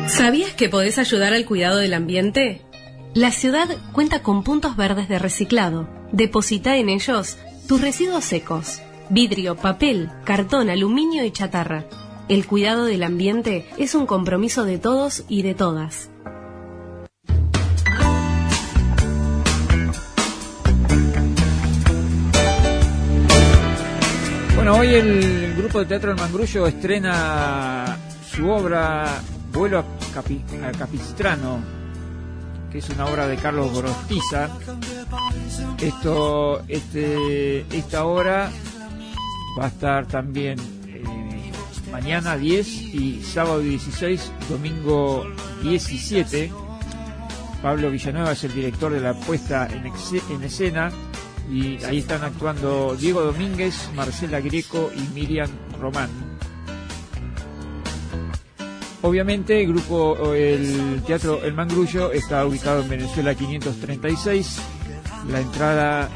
¿Sabías que podés ayudar al cuidado del ambiente? La ciudad cuenta con puntos verdes de reciclado. Deposita en ellos tus residuos secos: vidrio, papel, cartón, aluminio y chatarra. El cuidado del ambiente es un compromiso de todos y de todas. Bueno, hoy el grupo de teatro El Mangrullo estrena su obra Vuelo a Capistrano, que es una obra de Carlos Gorostiza. Esta obra va a estar también mañana 10 y sábado 16, domingo 17. Pablo Villanueva es el director de la puesta en escena, y ahí están actuando Diego Domínguez, Marcela Greco y Miriam Román. Obviamente el Teatro El Mangrullo está ubicado en Venezuela 536. La entrada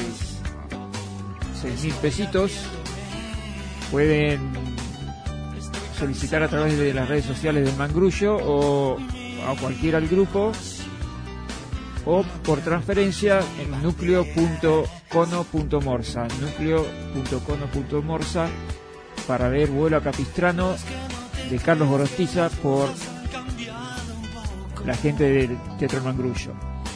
6.000 pesitos. Pueden solicitar a través de las redes sociales del Mangrullo o a cualquiera del grupo, o por transferencia en nucleo.cono.morsa, nucleo.cono.morsa, para ver Vuelo a Capistrano de Carlos Gorostiza por la gente del Teatro El Mangrullo.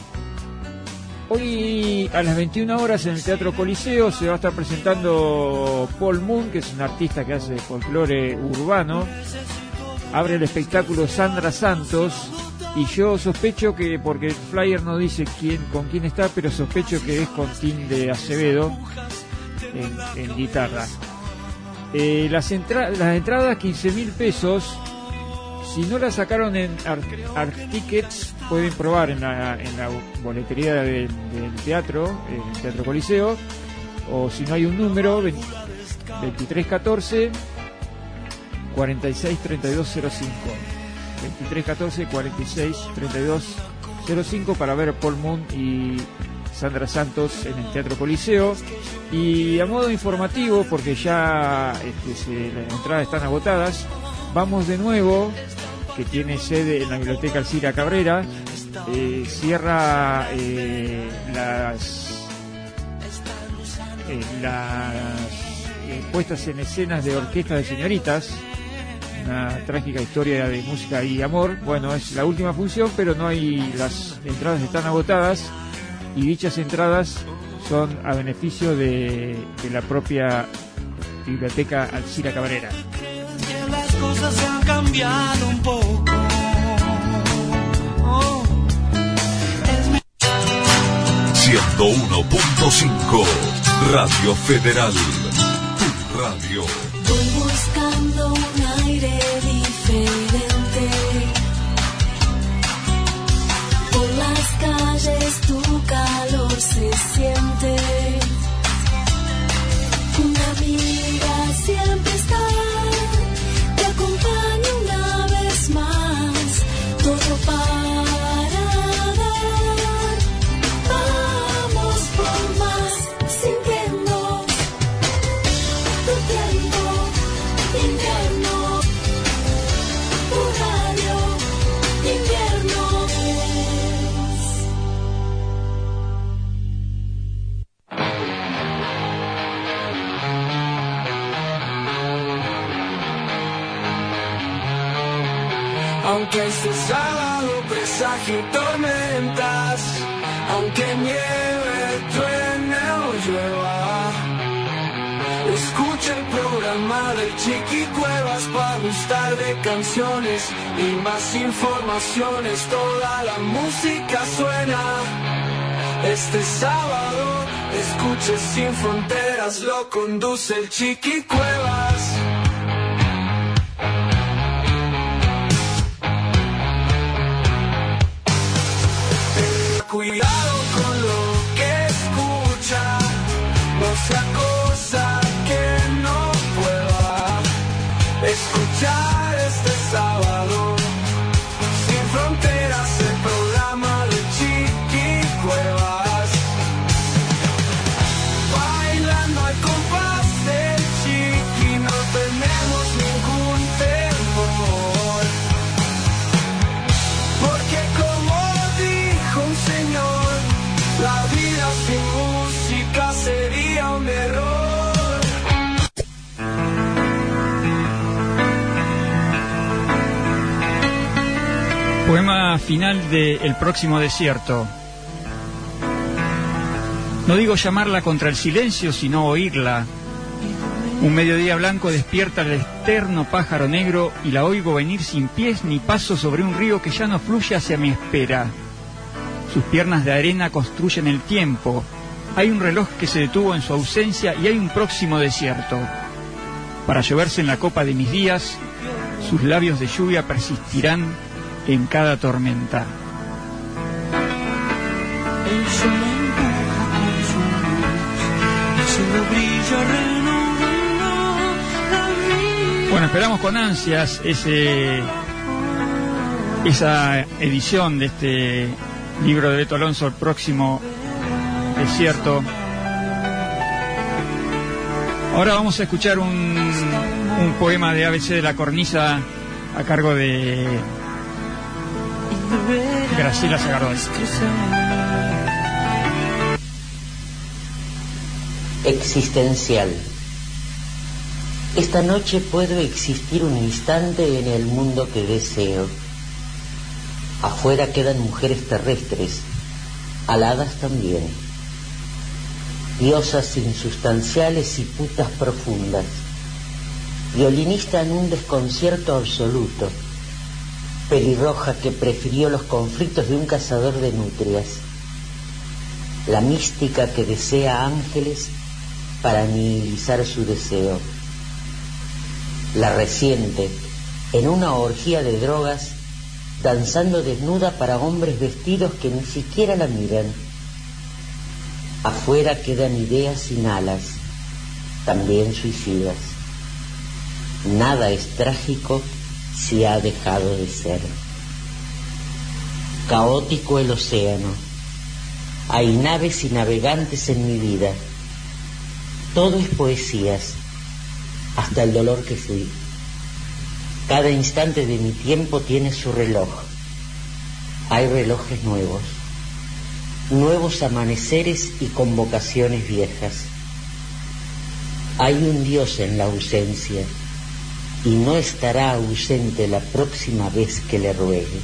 Hoy a las 21 horas en el Teatro Coliseo se va a estar presentando Paul Moon, que es un artista que hace folclore urbano. Abre el espectáculo Sandra Santos, y yo sospecho que, porque el flyer no dice con quién está, pero sospecho que es con Tim de Acevedo en guitarra. Las entradas 15.000 pesos. Si no las sacaron en Art Tickets, pueden probar en la boletería del teatro, el Teatro Coliseo, o si no hay un número, 2314 46 3205, 2314 46 3205, para ver Paul Moon y Sandra Santos en el Teatro Coliseo. Y a modo informativo, porque ya las entradas están agotadas, Vamos de Nuevo, que tiene sede en la Biblioteca Alcira Cabrera, cierra las puestas en escenas de Orquesta de Señoritas, una trágica historia de música y amor. Bueno, es la última función, pero las entradas están agotadas, y dichas entradas son a beneficio de la propia Biblioteca Alcira Cabrera. Las cosas han cambiado un poco. 101.5 Radio Federal, tu radio. Voy buscando un aire diferente. Por las calles tu calor se siente. Una amiga siempre está. Te acompaño una vez más. Todo para dar. Vamos por más, sintiendo tu tiempo, invierno, tu radio, invierno es. Aunque este sábado presagio tormentas, aunque nieve, truene o llueva, escucha el programa del Chiqui Cuevas para gustar de canciones y más informaciones. Toda la música suena. Este sábado, escuche Sin Fronteras, lo conduce el Chiqui Cuevas. Cuidado con lo que escucha, no sea cosa que no pueda escuchar este sábado. Sin Fronteras, el programa de Chiqui Cuevas. Bailando al compás del Chiqui. Poema final de El próximo desierto. No digo llamarla contra el silencio, sino oírla. Un mediodía blanco despierta el eterno pájaro negro y la oigo venir sin pies ni paso sobre un río que ya no fluye hacia mi espera. Sus piernas de arena construyen el tiempo. Hay un reloj que se detuvo en su ausencia y hay un próximo desierto. Para lloverse en la copa de mis días, sus labios de lluvia persistirán en cada tormenta. Bueno, esperamos con ansias esa edición de este libro de Beto Alonso, El próximo desierto. Ahora vamos a escuchar un poema de ABC de la Cornisa a cargo de Graciela Zagardoy. Existencial. Esta noche puedo existir un instante en el mundo que deseo. Afuera quedan mujeres terrestres, aladas también, diosas insustanciales y putas profundas, violinista en un desconcierto absoluto, pelirroja que prefirió los conflictos de un cazador de nutrias, la mística que desea ángeles para nihilizar su deseo, la reciente en una orgía de drogas danzando desnuda para hombres vestidos que ni siquiera la miran. Afuera quedan ideas sin alas, también suicidas. Nada es trágico si ha dejado de ser. Caótico el océano. Hay naves y navegantes en mi vida. Todo es poesías, hasta el dolor que fui. Cada instante de mi tiempo tiene su reloj. Hay relojes nuevos, nuevos amaneceres y convocaciones viejas. Hay un Dios en la ausencia y no estará ausente la próxima vez que le ruegue.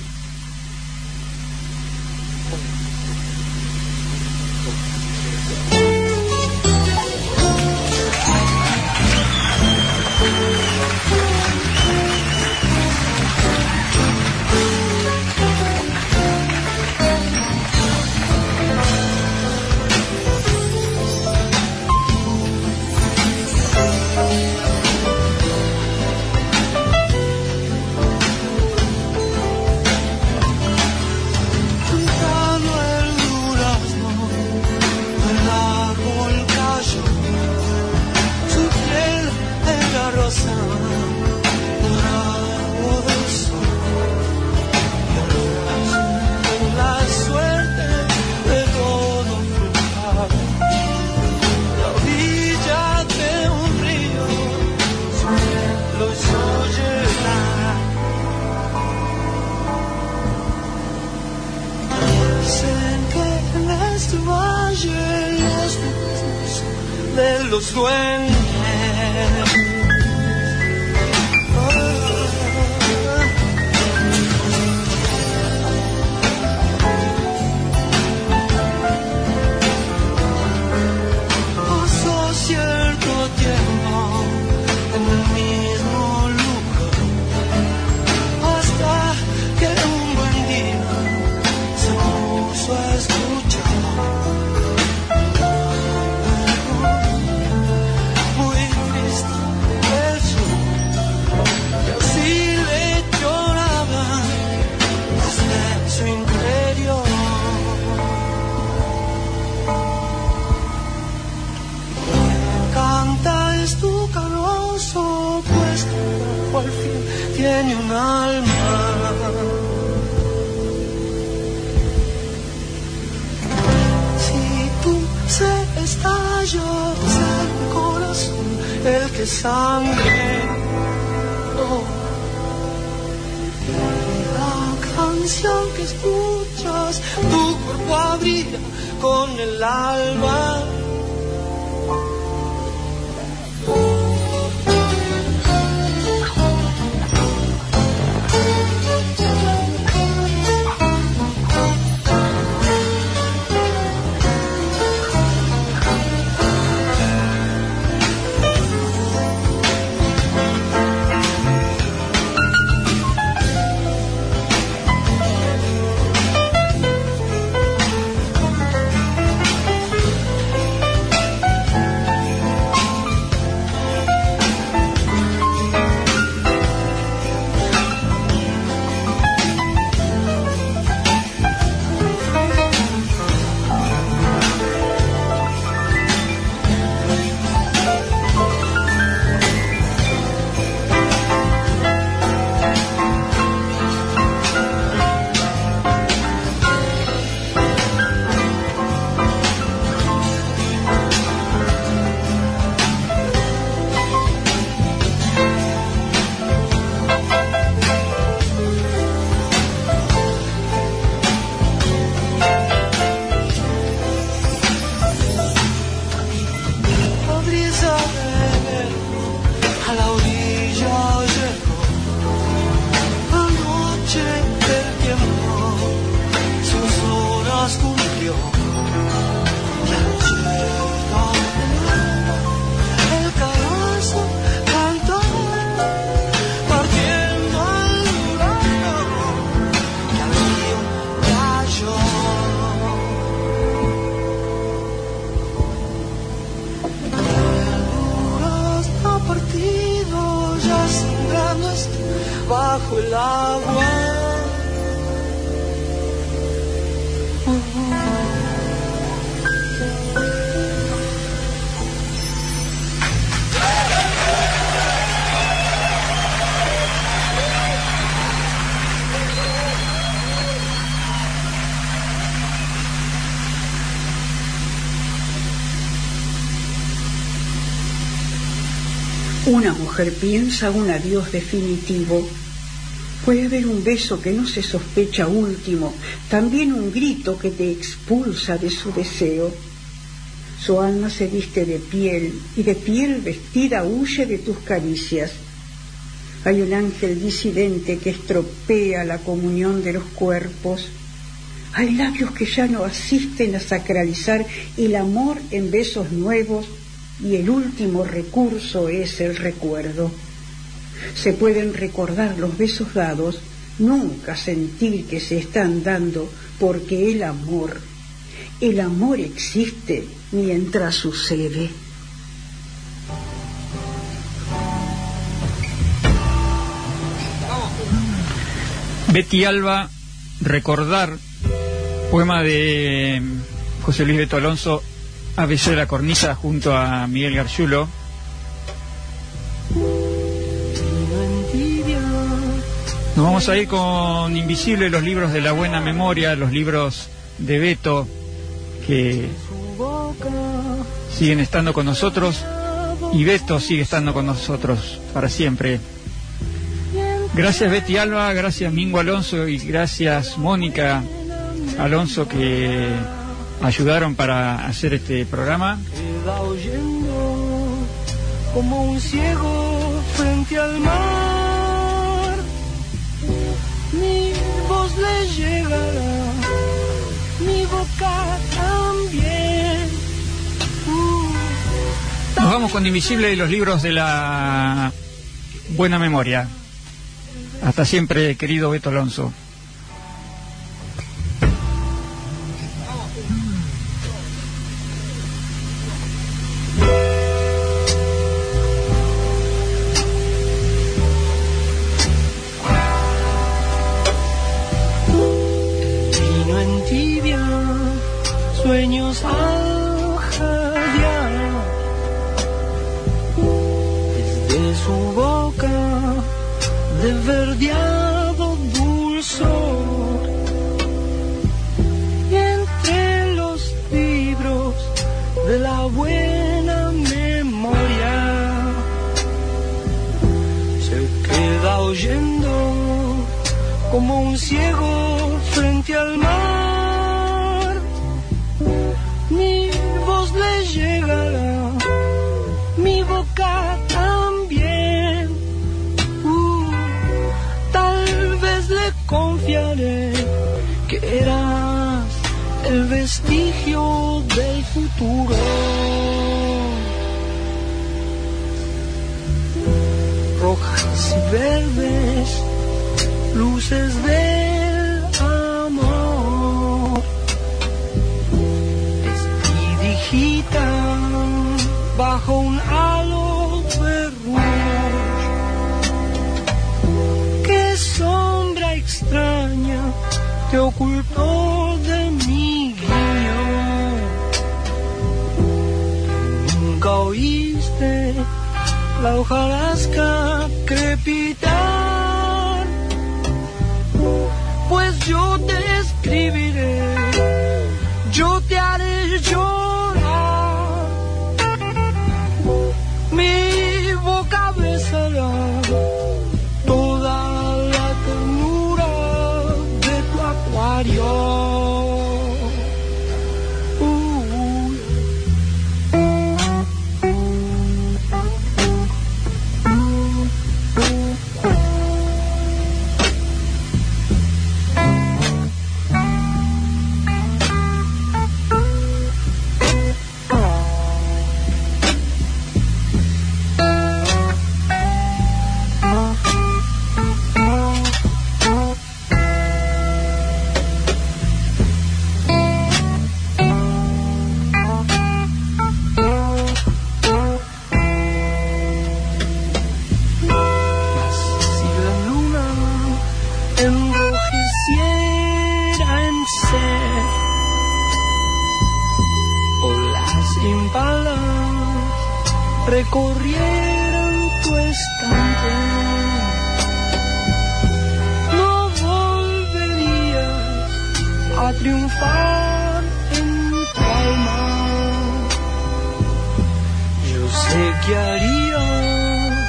Una mujer piensa un adiós definitivo. Puede haber un beso que no se sospecha último, también un grito que te expulsa de su deseo. Su alma se viste de piel y de piel vestida huye de tus caricias. Hay un ángel disidente que estropea la comunión de los cuerpos. Hay labios que ya no asisten a sacralizar el amor en besos nuevos y el último recurso es el recuerdo. Se pueden recordar los besos dados, nunca sentir que se están dando, porque el amor existe mientras sucede. Betty Alba, Recordar, poema de José Luis Beto Alonso, ABC de la Cornisa, junto a Miguel Gargiulo. Nos vamos a ir con Invisible, los libros de la buena memoria, los libros de Beto, que siguen estando con nosotros, y Beto sigue estando con nosotros para siempre. Gracias Betty Alba, gracias Mingo Alonso y gracias Mónica Alonso, que ayudaron para hacer este programa. Queda oyendo como un ciego frente al mar. Mi voz le llegará, mi boca también. Nos vamos con Invisible y los libros de la buena memoria. Hasta siempre, querido Beto Alonso. Vino en tibia, sueños al jadear, desde su boca de verdeado dulzor, y entre los libros de la buena memoria se queda oyendo como un ciego frente al mar. Mi voz le llegará, mi boca también. Tal vez le confiaré que eras el vestigio del futuro. Rojas y verdes, luces del amor, despedijitan bajo un halo de rumor. Qué sombra extraña te ocultó de mi guiño. Nunca oíste la hojarasca crepitar, pues yo te escribiré, yo te haré llorar. Mi boca besará toda la ternura de tu acuario. Recorrieron tu estante, no volverías a triunfar en tu alma. Yo sé que harías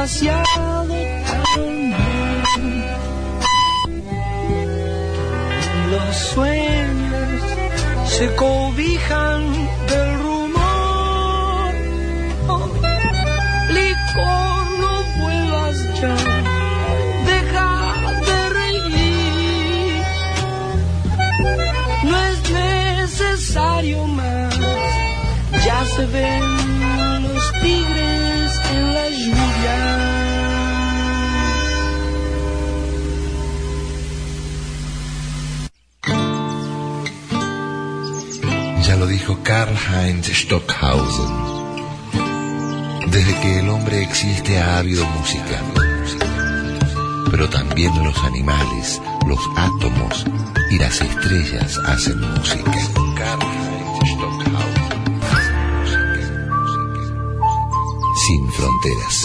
demasiado tarde. Los sueños se cobijan del rumor. Oh, licor, no vuelvas ya, deja de reír. No es necesario más, ya se ven los tigres en la lluvia. Ya lo dijo Karl-Heinz Stockhausen. Desde que el hombre existe ha habido música, pero también los animales, los átomos y las estrellas hacen música. Karl-Heinz Stockhausen. Sin fronteras.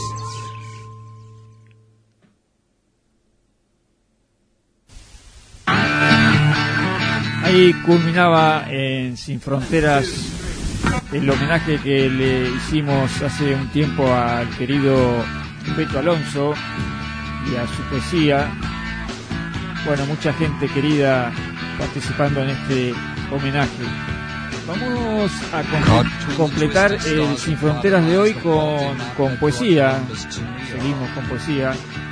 Ahí culminaba en Sin Fronteras el homenaje que le hicimos hace un tiempo al querido Beto Alonso y a su poesía. Bueno, mucha gente querida participando en este homenaje. Vamos a completar el Sin Fronteras de hoy con poesía. Seguimos con poesía.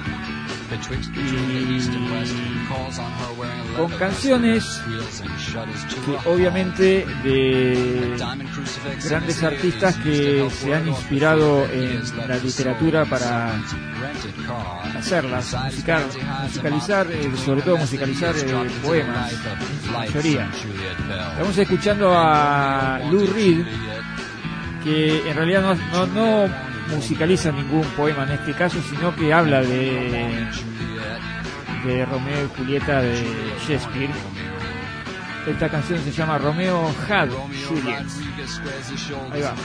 Y con canciones que obviamente de grandes artistas que se han inspirado en la literatura para hacerlas, musicalizar, sobre todo musicalizar poemas, en mayoría. Estamos escuchando a Lou Reed, que en realidad no musicaliza ningún poema en este caso, sino que habla de Romeo y Julieta de Shakespeare. Esta canción se llama Romeo Had Juliet. Ahí va.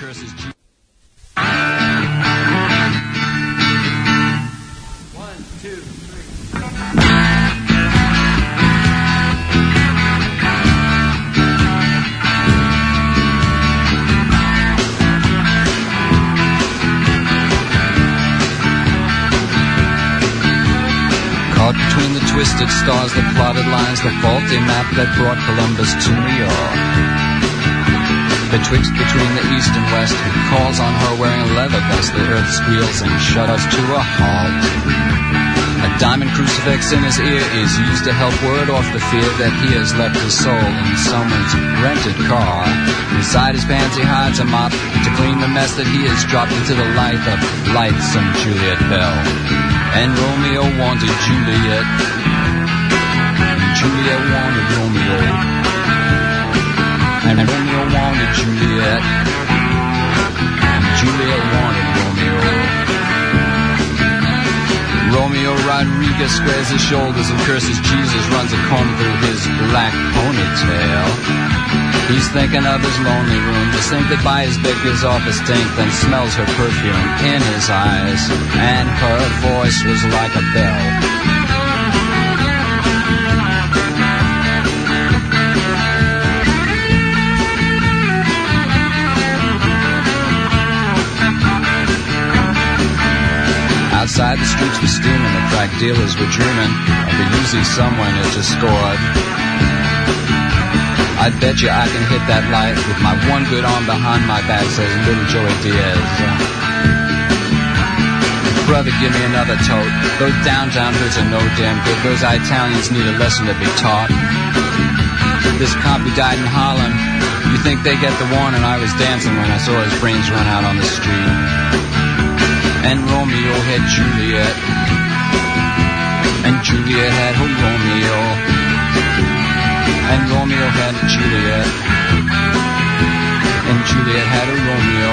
Between the twisted stars, the plotted lines, the faulty map that brought Columbus to New York. Between the east and west, who calls on her wearing a leather vest, the earth squeals and shudders to a halt. A diamond crucifix in his ear is used to help ward off the fear that he has left his soul in someone's rented car. Inside his pants he hides a mop to clean the mess that he has dropped into the life of lightsome Juliet Bell. And Romeo wanted Juliet, and Juliet wanted Romeo, and Romeo wanted Juliet, and Juliet wanted Romeo. Romeo Rodriguez squares his shoulders and curses Jesus, runs a comb through his black ponytail. He's thinking of his lonely room, the sink that by his bed gives off a stink, then smells her perfume in his eyes, and her voice was like a bell. Outside the streets were steaming, the crack dealers were dreaming of the Uzi someone had just scored. I bet you I can hit that light with my one good arm behind my back, says little Joey Diaz. Brother, give me another tote. Those downtown hoods are no damn good. Those Italians need a lesson to be taught. This cop who died in Harlem, you think they get the warning? I was dancing when I saw his brains run out on the street. And Romeo had Juliet, and Juliet had her Romeo, and Romeo had Juliet, and Juliet had a Romeo.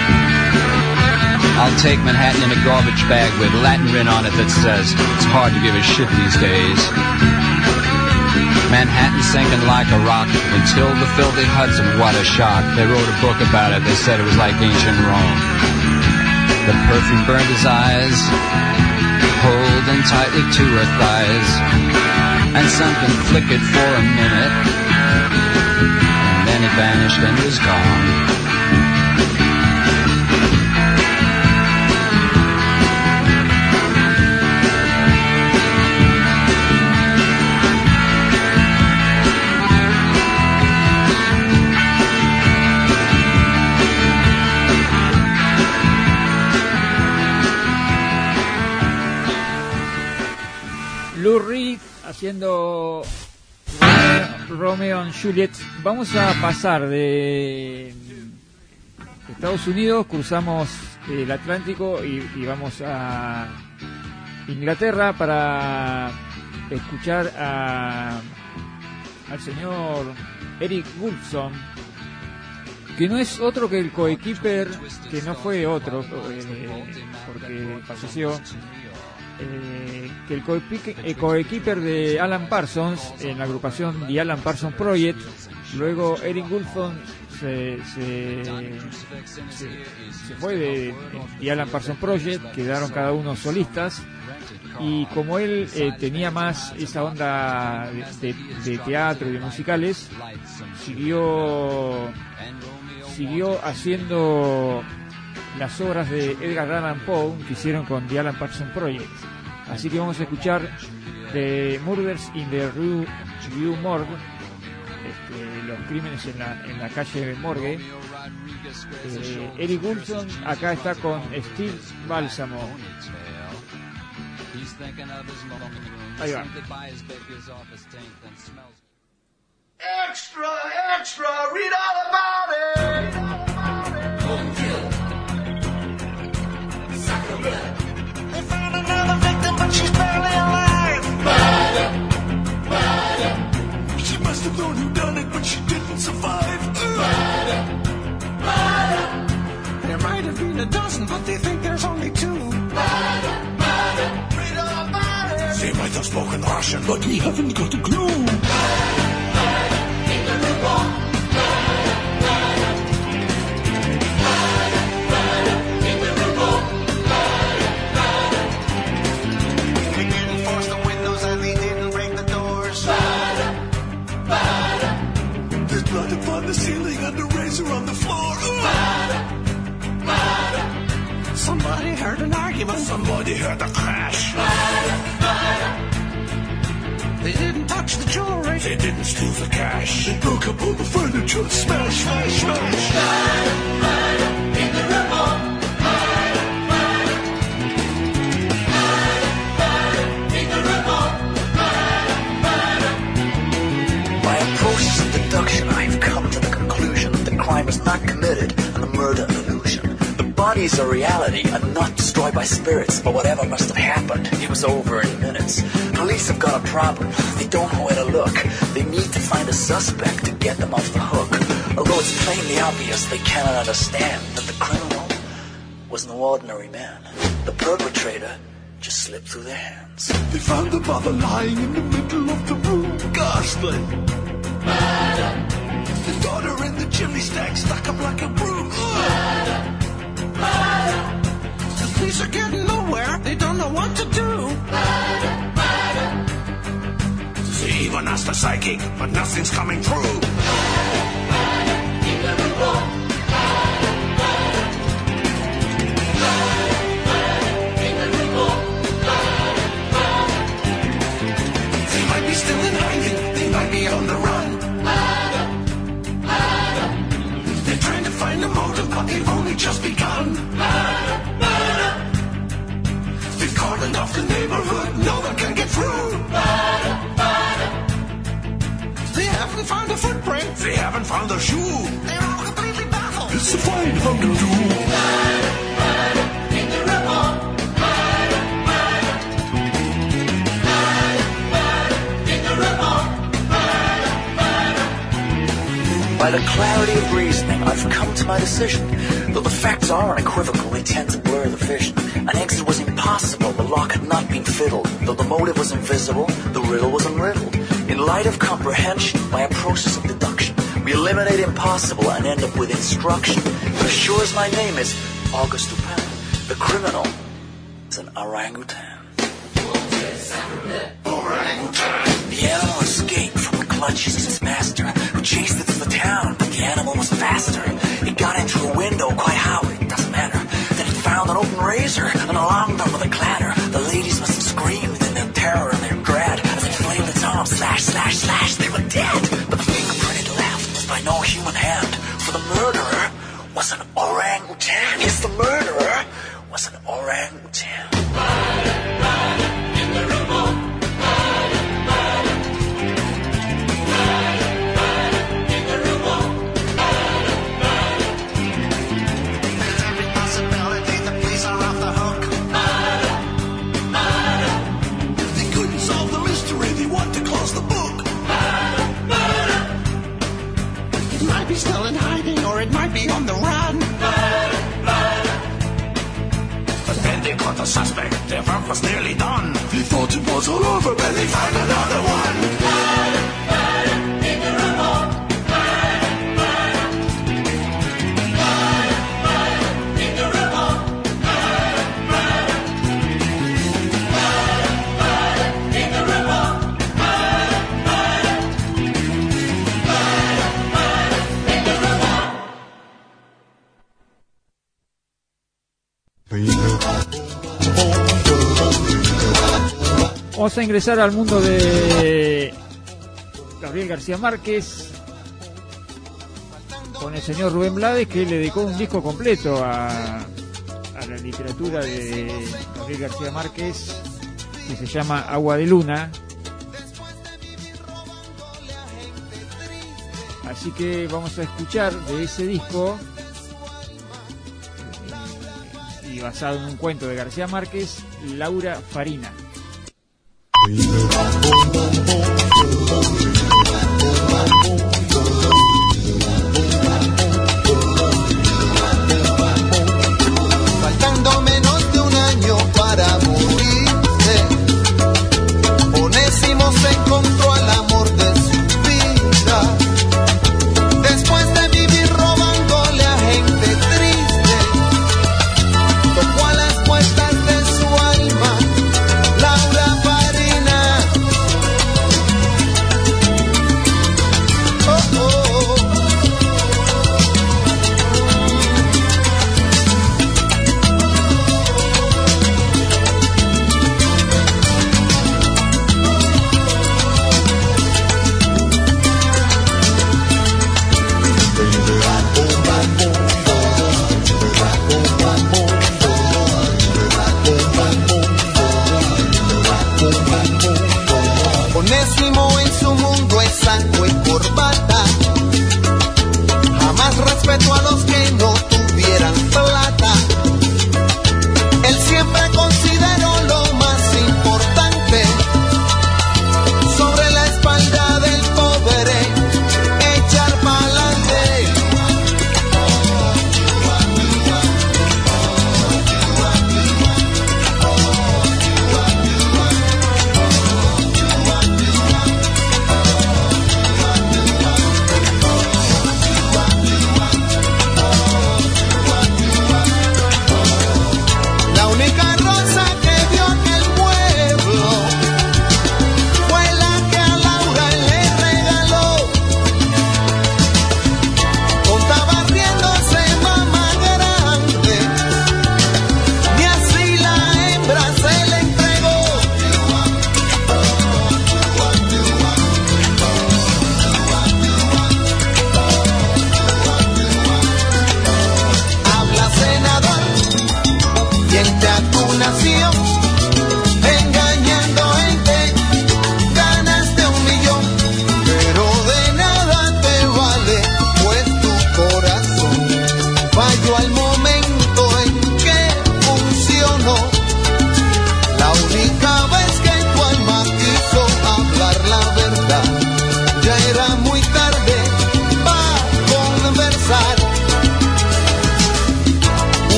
I'll take Manhattan in a garbage bag with Latin written on it that says it's hard to give a shit these days. Manhattan sinking like a rock until the filthy Hudson, what a shock. They wrote a book about it, they said it was like ancient Rome. The perfume burned his eyes, holding tightly to her thighs, and something flickered for a minute, and then it vanished and was gone. haciendo Romeo and Juliet. Vamos a pasar de Estados Unidos, cruzamos el Atlántico y vamos a Inglaterra para escuchar al señor Eric Woolfson, que no es otro que el coequiper, que no fue otro porque falleció, que el coequiper de Alan Parsons en la agrupación The Alan Parsons Project. Luego Eric Woolfson se fue de The Alan Parsons Project, quedaron cada uno solistas, y como él tenía más esa onda de teatro y de musicales, siguió haciendo las obras de Edgar Allan Poe que hicieron con The Alan Parsons Project. Así que vamos a escuchar The Murders in the Rue Morgue, los crímenes en la calle Morgue. Eric Woolfson acá está con Steve Balsamo. Ahí va. Extra, extra, read all about it. They found another victim, but she's barely alive. Murder, murder. She must have known who done it, but she didn't survive. Murder, murder. There might have been a dozen, but they think there's only two. Murder, murder. Read all about it. They might have spoken Russian, but we haven't got a clue. Murder. The ceiling and the razor on the floor. Somebody heard an argument. Somebody heard a crash. They didn't touch the jewelry. They didn't steal the cash. They broke up all the furniture. Smash, smash, smash. In the remote. In the remote. By a process of deduction, I've come to the conclusion that the crime is not committed and the murder an illusion. The body is a reality and not destroyed by spirits, but whatever must have happened, it was over in minutes. Police have got a problem. They don't know where to look. They need to find a suspect to get them off the hook. Although it's plainly obvious, they cannot understand that the criminal was no ordinary man. The perpetrator just slipped through their hands. They found the mother lying in the middle of the room, ghastly. Murder. The daughter in the chimney stack stuck up like a broom. Murder. Murder. The police are getting nowhere. They don't know what to do. Murder. Murder. They even asked the psychic, but nothing's coming through. Murder. Murder. In the report. Murder. Murder. Murder. Murder. In the report. Murder. Murder. They might be still in hiding. They might be on the run. Murder. Murder. They're trying to find a motive, but they've only just begun. Murder. Murder. They've cordoned off the neighborhood. No one can get through. Murder. Murder. They haven't found a footprint. They haven't found a shoe. They're all completely baffled. It's a fine how to do. Murder. Murder. In the report. Murder. Murder. Murder. Murder. In the report. By the clarity of reasoning, I've come to my decision. Though the facts are unequivocal, they tend to blur the vision. An exit was impossible, the lock had not been fiddled. Though the motive was invisible, the riddle was unriddled. In light of comprehension, by a process of deduction, we eliminate impossible and end up with instruction. But as sure as my name is August Dupin, the criminal is an orangutan. Orangutan. The animal escaped from the clutches of its master, who chased it to the town, but the animal was faster. It got into a window, quite how, it doesn't matter. Then it found an open razor and alarmed them with a clatter. The ladies must have screamed in their terror and their dread as it flamed its arms, slash, slash, slash, they were dead. But the fingerprint it left was by no human hand, for the murderer was an orangutan. Yes, the murderer was an orangutan. Murder, murder, in the remote. Murder, murder. suspect. Their work was nearly done. They thought it was all over, but they found another one. Murder, murder in the remote. Murder, murder. Murder, murder in the remote. Murder, murder. Murder, murder in the remote. Murder, murder. Murder, murder in the remote. Vamos a ingresar al mundo de Gabriel García Márquez con el señor Rubén Blades, que le dedicó un disco completo a la literatura de Gabriel García Márquez, que se llama Agua de Luna. Así que vamos a escuchar de ese disco, y basado en un cuento de García Márquez, Laura Farina. Faltando menos de un año para morirse, Onésimo se encontró al amor de su vida. Después de vivir robándole a gente triste, tocó a las puertas de su alma Laura Farina.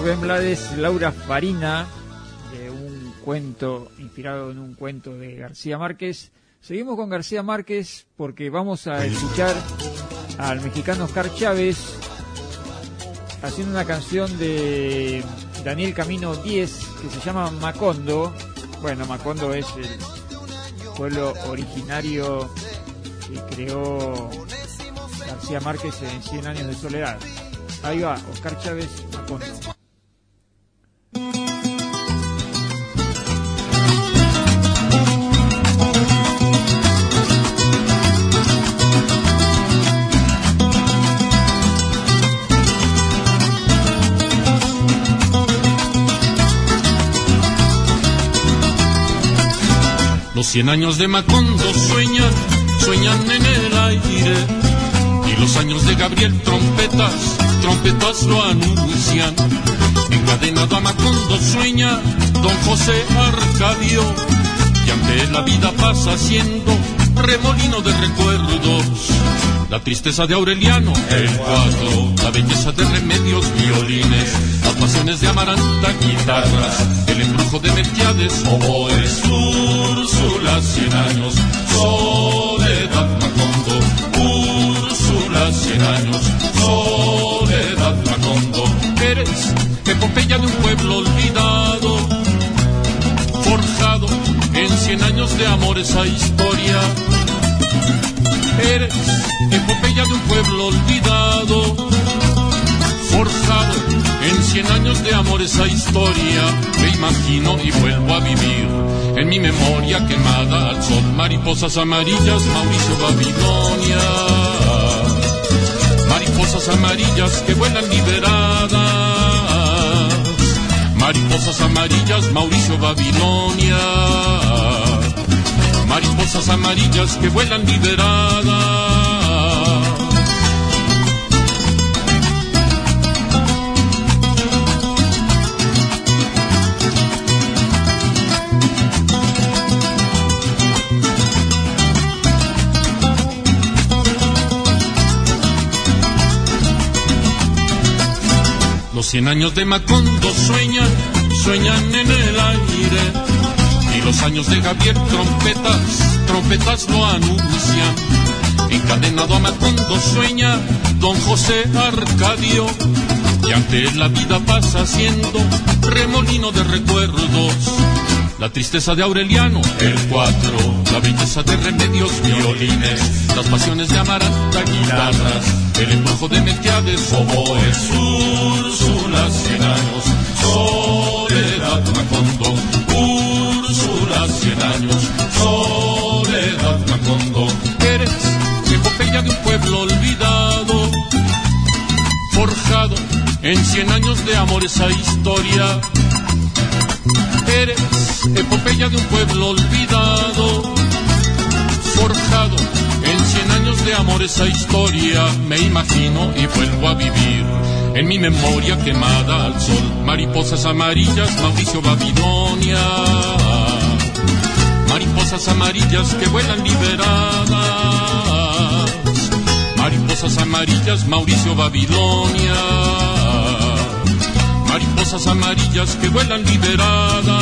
Rubén Blades, Laura Farina, un cuento inspirado en un cuento de García Márquez. Seguimos con García Márquez porque vamos a escuchar al mexicano Oscar Chávez haciendo una canción de Daniel Camino 10 que se llama Macondo. Bueno, Macondo es el pueblo originario que creó García Márquez en 100 años de soledad. Ahí va, Oscar Chávez, Macondo. Los 100 años de Macondo sueñan en el aire. Y los años de Gabriel trompetas lo anuncian. Encadenado a Macondo sueña don José Arcadio. Y ante él la vida pasa siendo remolino de recuerdos. La tristeza de Aureliano, el cuadro, la belleza de Remedios, violines, las pasiones de Amaranta, guitarras, el embrujo de Melquiades, oboes, Úrsula, 100 años, soledad, Macondo, Úrsula, 100 años, soledad, Macondo. Eres epopeya de un pueblo olvidado, forjado en 100 años de amor esa historia. Eres epopeya de un pueblo olvidado, forjado en 100 años de amor esa historia. Me imagino y vuelvo a vivir en mi memoria quemada al sol. Mariposas amarillas, Mauricio Babilonia. Mariposas amarillas que vuelan liberadas. Mariposas amarillas, Mauricio Babilonia. Mariposas amarillas que vuelan liberadas. Los 100 años de Macondo sueñan en el aire. Y los años de Gabriel trompetas lo anuncian. Encadenado a Macondo sueña don José Arcadio. Y ante él la vida pasa siendo remolino de recuerdos. La tristeza de Aureliano, el cuatro, la belleza de Remedios, violines, las pasiones de Amaranta, guitarras, el embrujo de Melquiades, oboes, Úrsula, 100 años, soledad, Macondo, Úrsula, 100 años, soledad, Macondo. Eres epopeya de un pueblo olvidado, forjado en 100 años de amor esa historia. Eres epopeya de un pueblo olvidado, forjado en 100 años de amor esa historia. Me imagino y vuelvo a vivir en mi memoria quemada al sol. Mariposas amarillas, Mauricio Babilonia. Mariposas amarillas que vuelan liberadas. Mariposas amarillas, Mauricio Babilonia. Mariposas amarillas que vuelan liberadas.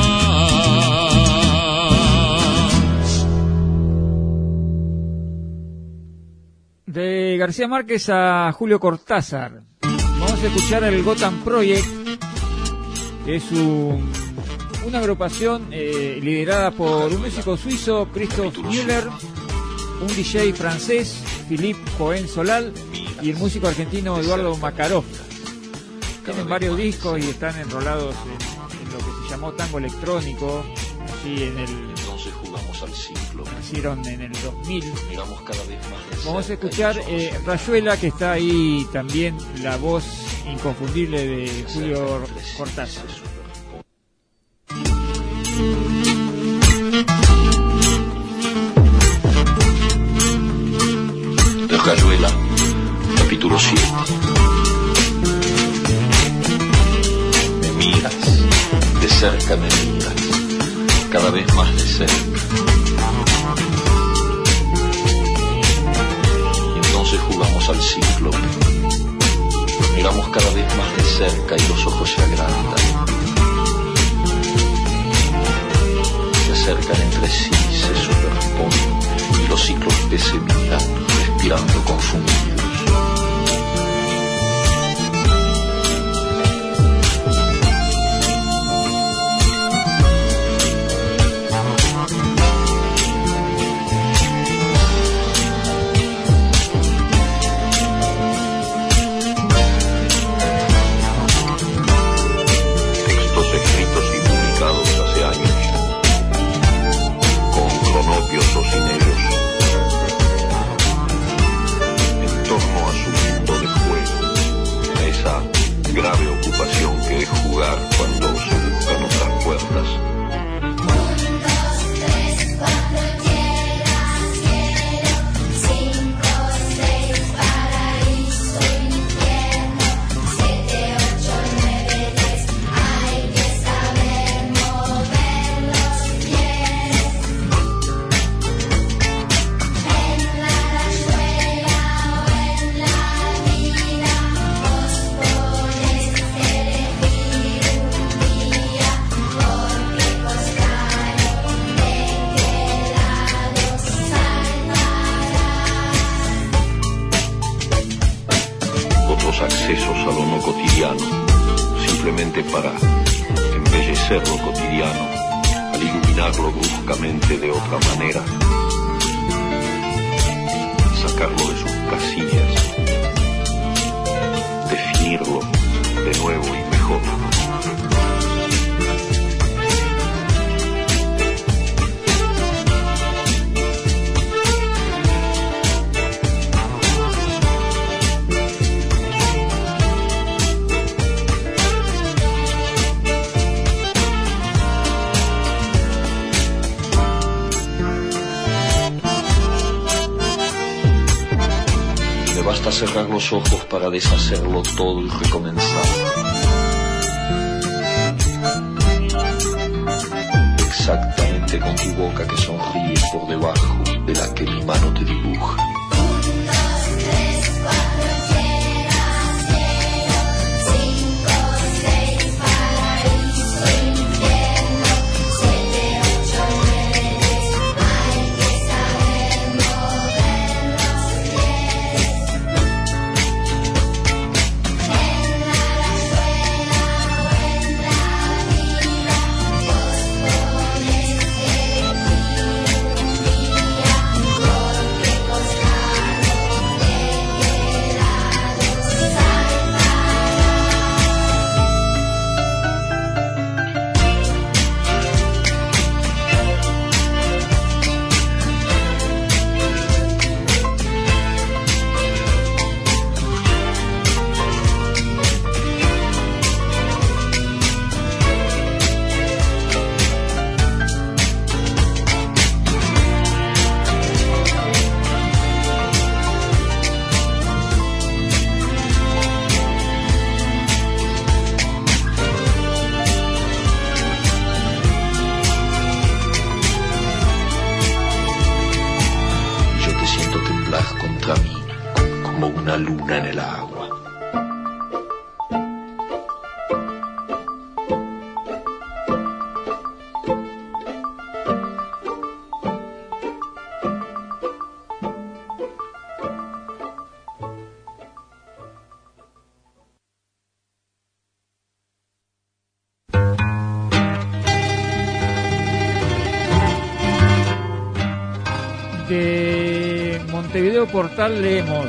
De García Márquez a Julio Cortázar. Vamos a escuchar el Gotham Project, que es una agrupación liderada por un músico suizo, Christoph Müller, un DJ francés, Philippe Cohen Solal, y el músico argentino Eduardo Makarov. Tienen varios discos y están enrolados en lo que se llamó tango electrónico, así en el... Entonces jugamos al ciclo. Nacieron en el 2000. Miramos cada vez más de Vamos a escuchar Rayuela, que está ahí también la voz inconfundible de Julio Cortázar. De Rayuela, capítulo 7. De cerca me miras, cada vez más de cerca. Y entonces jugamos al ciclo. Miramos Estamos cada vez más de cerca y los ojos se agrandan. Se acercan entre sí, se superponen y los ciclos de se miran, respirando confundidos. Cerrar los ojos para deshacerlo todo y recomenzar. Exactamente con tu boca que sonríe por debajo de la que mi mano te dibuja. De Montevideo Portal leemos: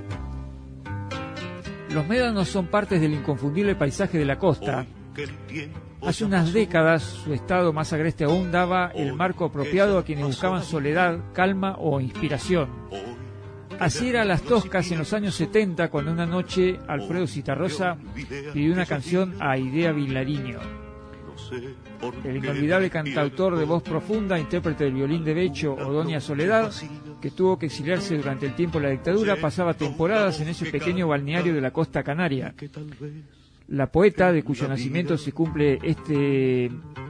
los médanos son partes del inconfundible paisaje de la costa. Hace unas décadas su estado más agreste aún daba el marco apropiado a quienes buscaban soledad, calma o inspiración. Así era Las Toscas en los años 70, cuando una noche Alfredo Zitarrosa pidió una canción a Idea Vilariño. El inolvidable cantautor de voz profunda, intérprete del violín de Becho o Doña Soledad, que tuvo que exiliarse durante el tiempo de la dictadura, pasaba temporadas en ese pequeño balneario de la costa canaria. La poeta, de cuyo nacimiento se cumple este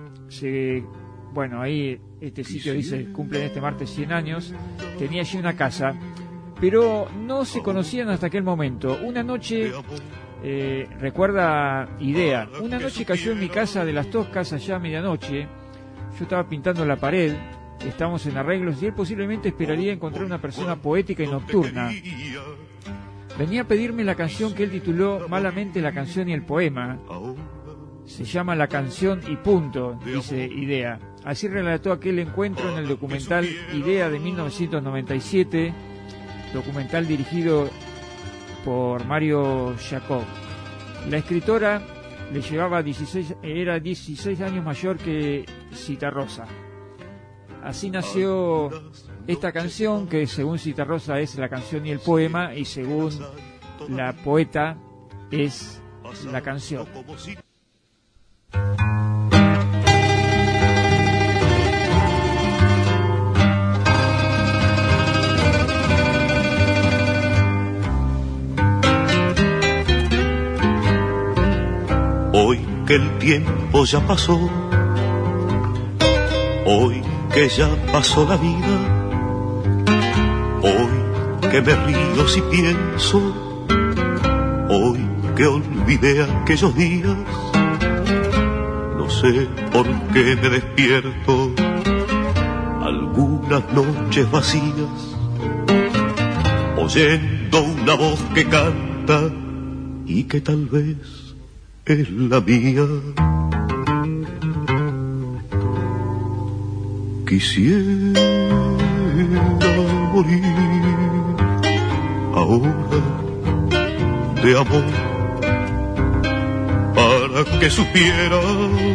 sitio dice cumple este martes 100 años, tenía allí una casa, pero no se conocían hasta aquel momento. Una noche recuerda Idea. Una noche cayó en mi casa de Las Toscas allá a medianoche. Yo estaba pintando la pared, estábamos en arreglos y él posiblemente esperaría encontrar una persona poética y nocturna. Venía a pedirme la canción que él tituló malamente La canción y el poema. Se llama La canción y punto, dice Idea. Así relató aquel encuentro en el documental Idea de 1997, documental dirigido por Mario Jacob. La escritora le llevaba 16 años mayor que Citarrosa. Así nació esta canción, que según Citarrosa es la canción y el poema, y según la poeta es la canción. Hoy que el tiempo ya pasó, hoy que ya pasó la vida, hoy que me río si pienso, hoy que olvidé aquellos días, no sé por qué me despierto algunas noches vacías, oyendo una voz que canta y que tal vez es la mía. Quisiera morir ahora de amor para que supieras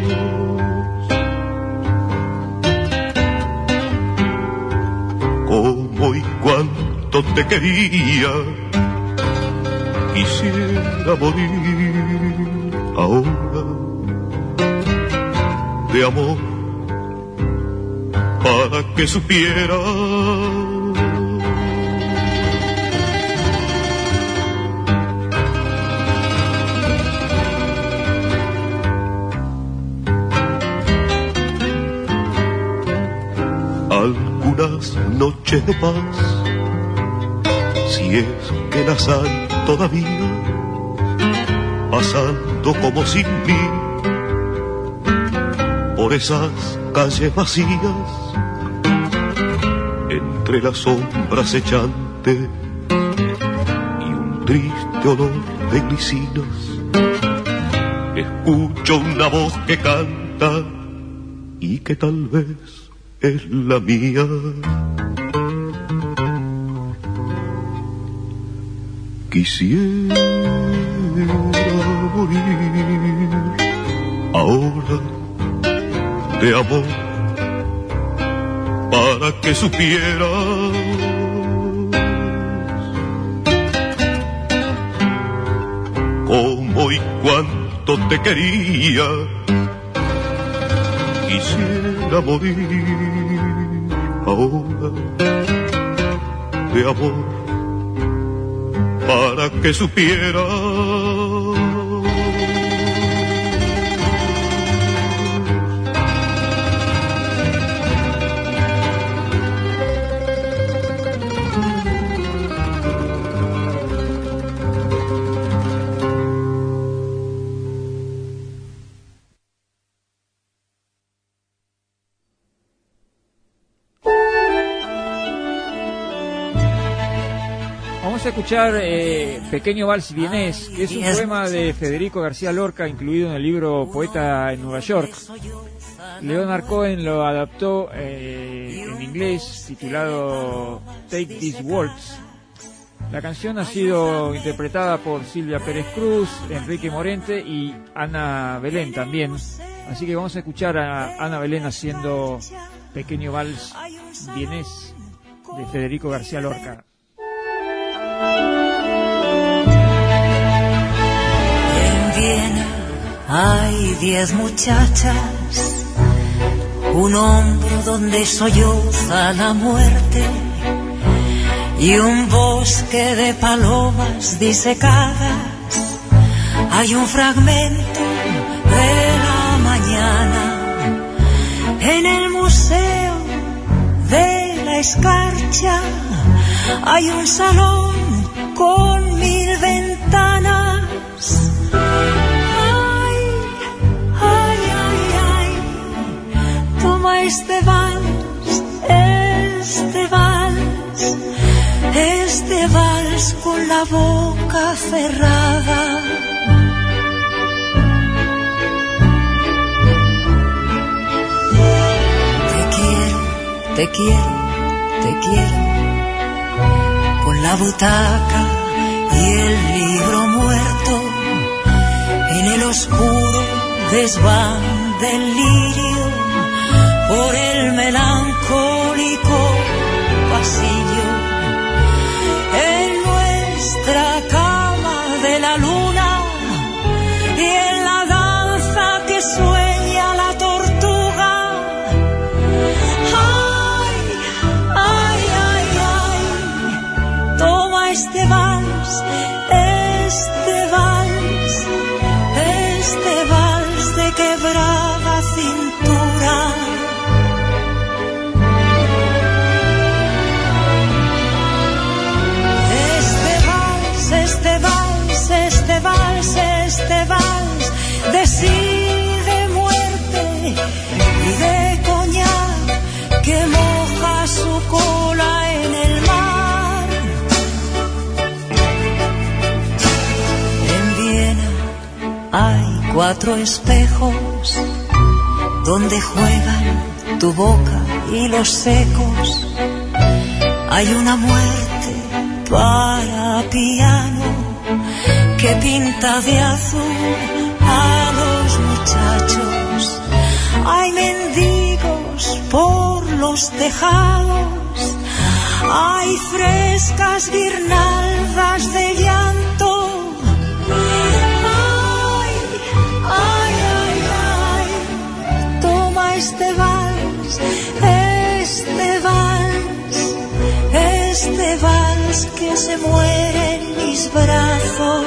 cómo y cuánto te quería. Quisiera morir ahora de amor para que supiera algunas noches de paz, si es que las hay todavía, pasando como sin mí por esas calles vacías, entre las sombras echantes y un triste olor de glicinas, escucho una voz que canta y que tal vez es la mía. Quisiera morir ahora de amor para que supieras cómo y cuánto te quería. Quisiera morir ahora de amor para que supieras a escuchar Pequeño Vals Vienés, que es un poema de Federico García Lorca incluido en el libro Poeta en Nueva York. Leonard Cohen lo adaptó en inglés, titulado Take These Words. La canción ha sido interpretada por Silvia Pérez Cruz, Enrique Morente y Ana Belén también. Así que vamos a escuchar a Ana Belén haciendo Pequeño Vals Vienés de Federico García Lorca. En Viena hay 10 muchachas, un hombro donde solloza la muerte y un bosque de palomas disecadas. Hay un fragmento de la mañana en el museo de la escarcha. Hay un salón con 1000 ventanas este vals con la boca cerrada. Te quiero, con la butaca y el libro muerto, en el oscuro desván del lirio, por el melancólico pasillo, en nuestra cama de la luna y en la danza que sueña la tortuga. Toma este vals de quebrada cintura. Este vals de sí, de muerte y de coñac que moja su cola en el mar. En Viena hay 4 espejos donde juegan tu boca y los secos. Hay una muerte para piano que pinta de azul a los muchachos. Hay mendigos por los tejados, hay frescas guirnaldas de llanto. Ay, toma este vals que se muere en mis brazos.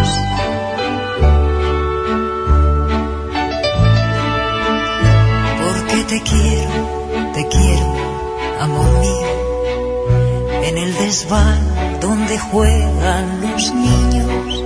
Porque te quiero, amor mío, en el desván donde juegan los niños,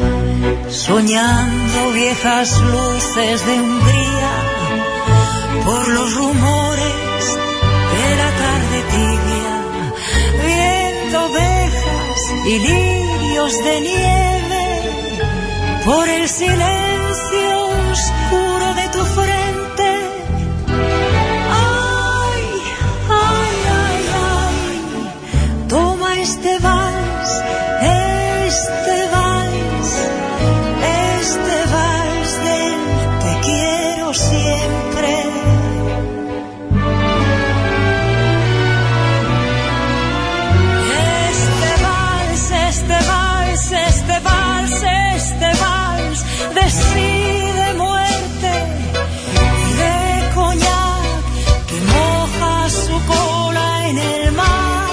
soñando viejas luces de Hungría, por los rumores de la tarde tibia, viendo ovejas y lirios de nieve, por el silencio oscuro de tu frente. Toma este vals del te quiero siempre. Este vals de sí, de muerte y de coñac que moja su cola en el mar.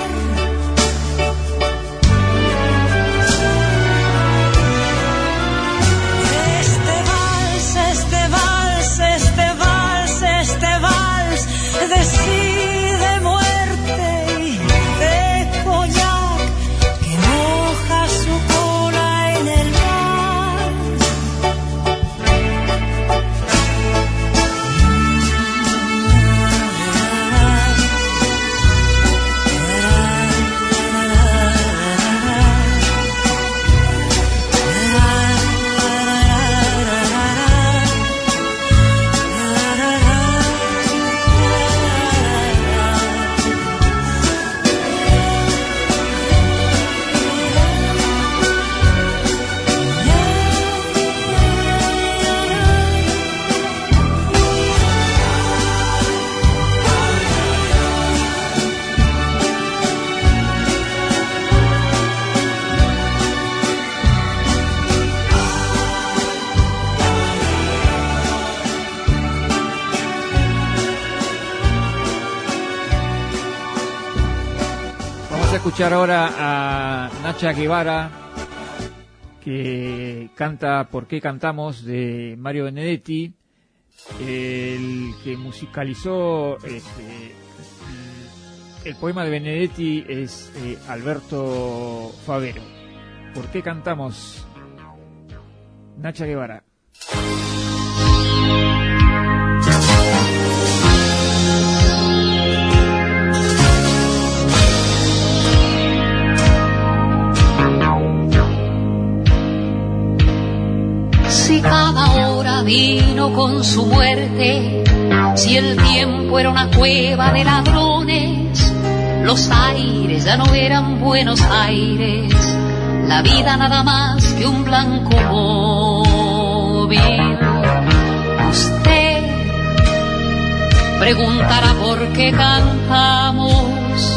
Este vals de sí, de muerte y de coñac que moja su cola en el mar. Escuchar ahora a Nacha Guevara, que canta ¿Por qué cantamos?, de Mario Benedetti. El que musicalizó el poema de Benedetti es Alberto Favero. ¿Por qué cantamos? Nacha Guevara. Si cada hora vino con su muerte, si el tiempo era una cueva de ladrones, los aires ya no eran Buenos Aires, la vida nada más que un blanco móvil. Usted preguntará por qué cantamos,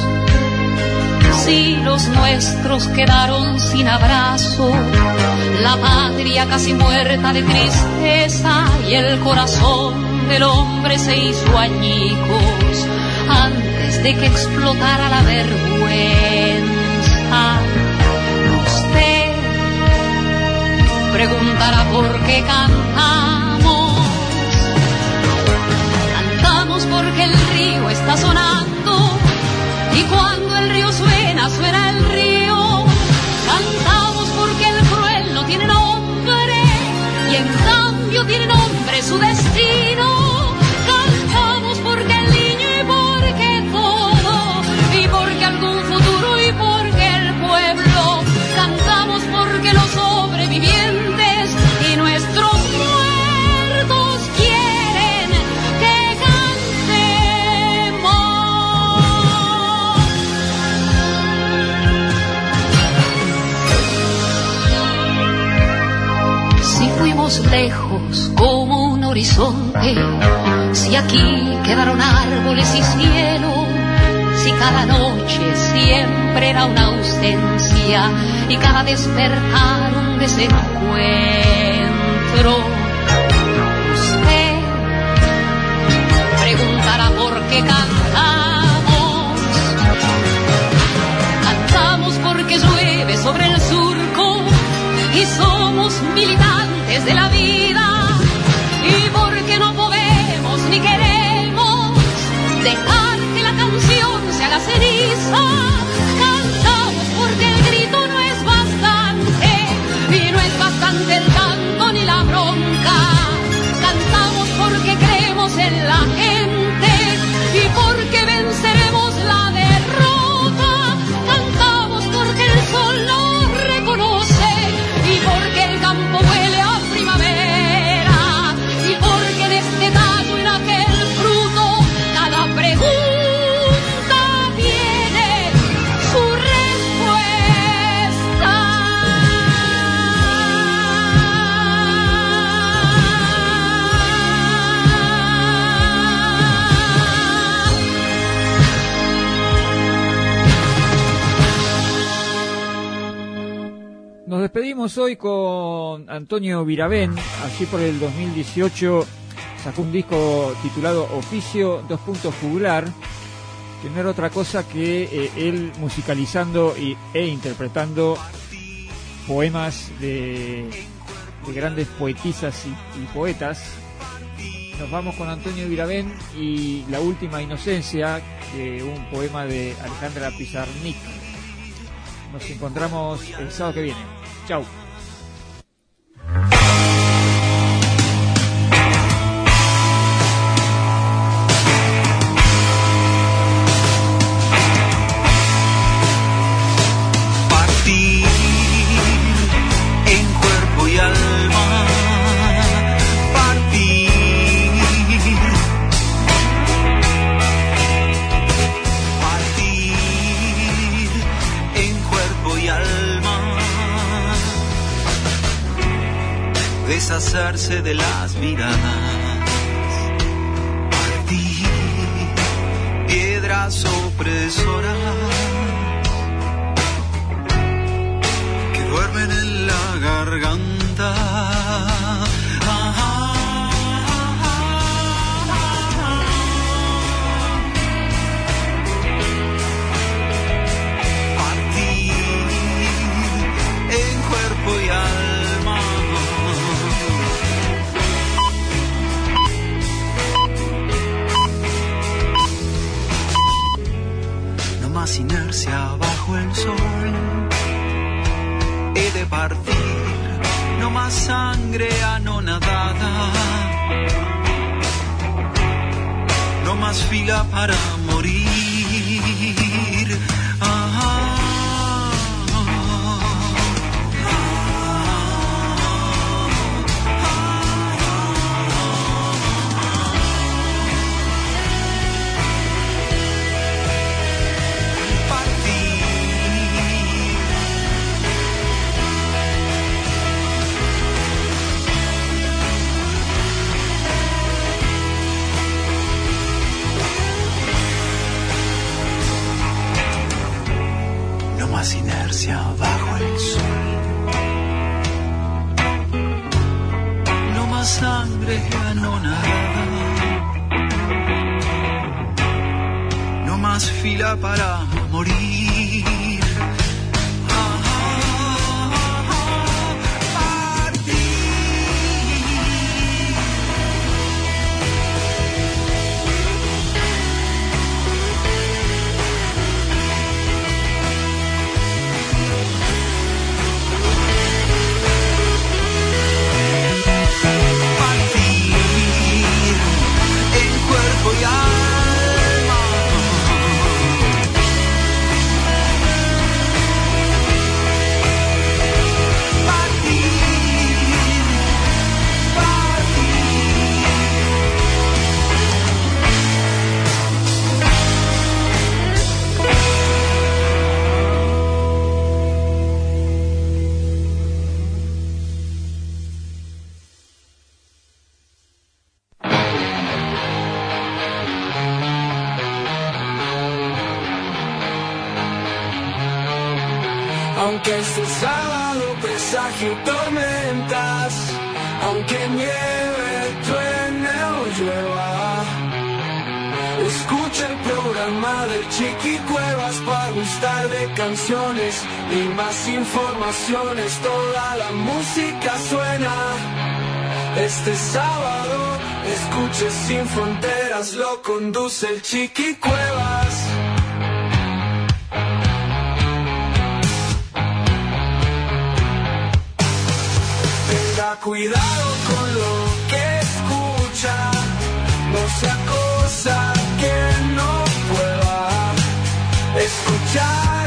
si los nuestros quedaron sin abrazo, la patria casi muerta de tristeza y el corazón del hombre se hizo añicos antes de que explotara la vergüenza. Usted preguntará por qué cantamos. Cantamos porque el río está sonando y cuando el río suena, suena el río. Cantamos porque el cruel no tiene nombre y en cambio tiene nombre su destino. Cantamos porque el niño y porque todo y porque algún futuro y porque el pueblo. Cantamos porque los sobrevivientes y nuestros muertos quieren que cantemos. Si fuimos lejos como un horizonte, si aquí quedaron árboles y cielo, si cada noche siempre era una ausencia y cada despertar un desencuentro. Usted preguntará por qué cantamos. Cantamos porque llueve sobre el surco y somos militantes de la vida y porque no podemos ni queremos dejar que la canción se haga ceniza. Cantamos porque el grito no es bastante y no es bastante el canto ni la bronca. Cantamos porque creemos en la gente y porque venceremos la derrota. Cantamos porque el sol nos reconoce y porque el campo huele a primavera y porque de este tallo y de aquel fruto cada pregunta tiene su respuesta. Nos despedimos hoy con Antonio Viravent. Allí por el 2018 sacó un disco titulado Oficio Juglar, que no era otra cosa que él musicalizando e interpretando poemas de grandes poetisas y poetas. Nos vamos con Antonio Viravent y La Última Inocencia, un poema de Alejandra Pizarnik. Nos encontramos el sábado que viene. Chau. Partir en cuerpo y alma, partir, partir en cuerpo y alma, deshacerse de las miradas, partir, piedras opresoras que duermen en la garganta. Partir en cuerpo y alma. No más inercia bajo el sol. He de partir, no más sangre anonadada, no más fila para morir. brilla bajo el sol. No más sangre anonadada, no más fila para morir. Aunque este sábado presagio tormentas, aunque nieve, truene o llueva, escucha el programa del Chiqui Cuevas para gustar de canciones y más informaciones. Toda la música suena. Este sábado, escuche Sin Fronteras, lo conduce el Chiqui Cuevas. Cuidado con lo que escucha, no sea cosa que no pueda escuchar.